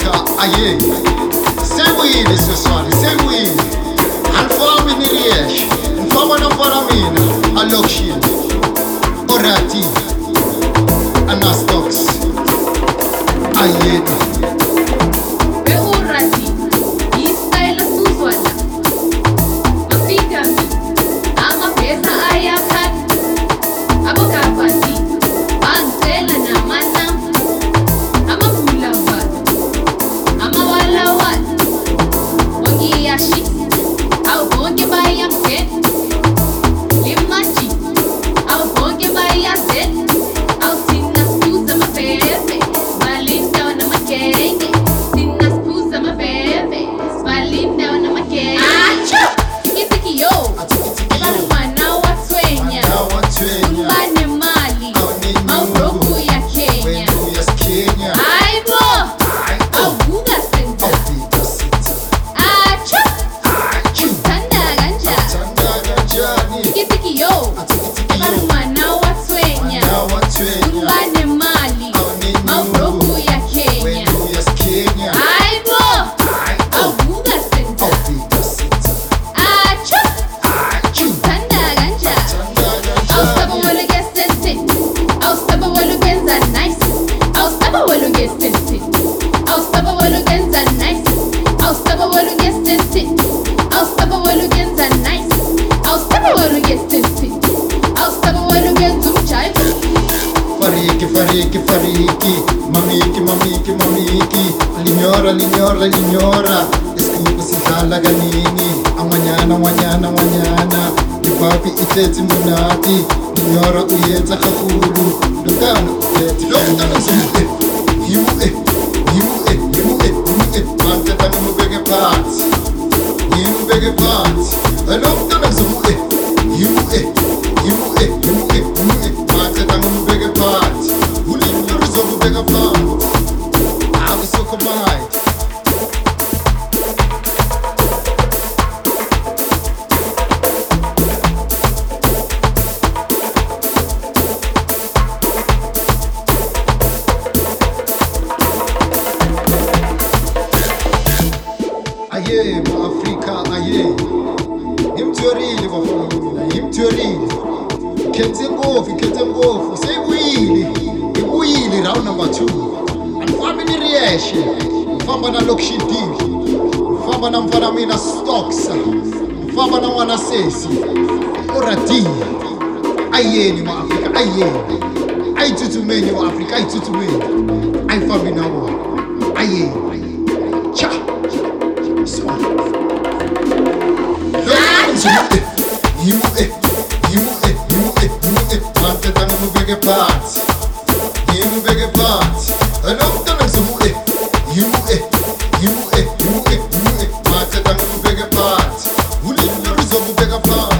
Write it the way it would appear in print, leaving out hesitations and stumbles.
Afrika aye sewile seswali sewile anifambi niriesh mfama na faramina alokshini orati anastox ayena Beurati, istayla suzwala. Mafikami, ama pesa ayakan. Abokapati, bangcela namana. Ama pulawan, ama walawan. Wangiyashi, au bonge bayamken. Limachi, au bonge bayazen. Au sinaskuza mapebe, balinda wana makenge. Sinaskuza mapebe, balinda wana makenge. Acha! Tikitiki yo, barumana watwenya. Umbane mali, au roku ya Kenya. Aibo, au buga senta. Acha! Utanda ganja. Tikitiki yo, barumana watwenya. Umbane mali, au roku ya Kenya. Aibo, au buga senta. Acha! Utanda ganja. Au saba walu get sente. Au saba walu genza nice. Au saba walu get sente. Au saba walu genza nice. Au saba walu get sente. Au saba walu genza nice. Au saba walu get sente. Au saba walu genza mchai. Fariki, fariki, fariki, mamiki, mamiki, mamiki, linyora, linyora, linyora, iskuku sihlala kanini, amanyana, wanyana, wanyana, ipapi ithetsi munati, linyora uyenza kakhulu, lokana uthethi, lokana ngizomu manthetha ngimubeke phansi, ngimubeke phansi, lokana ngizomu manthetha ngimubeke phansi, ulinyora uzomubeka phansi, akusokhomai. Aye, ma-Afrika, aye. Imthorile bafana mina, imthorile. Khethe ngofu, seyibuyile. Ibuyile round number 2. Anifambi niriyeshe. Mfamba na Lokshin D. Mfamba na mfana mina Stocks. Mfamba na mwana Sesi. Orati. Ayeni ma-Afrika, ayeni. Ayitutumeni ma-Afrika, ayitutumeni. Ayifambi na wona. Ayeni. Cha. Manthetha ngimubeke phansi, ngimubeke phansi, lokana ngizomu manthetha ngimubeke phansi, ulinyora uzomubeka phansi.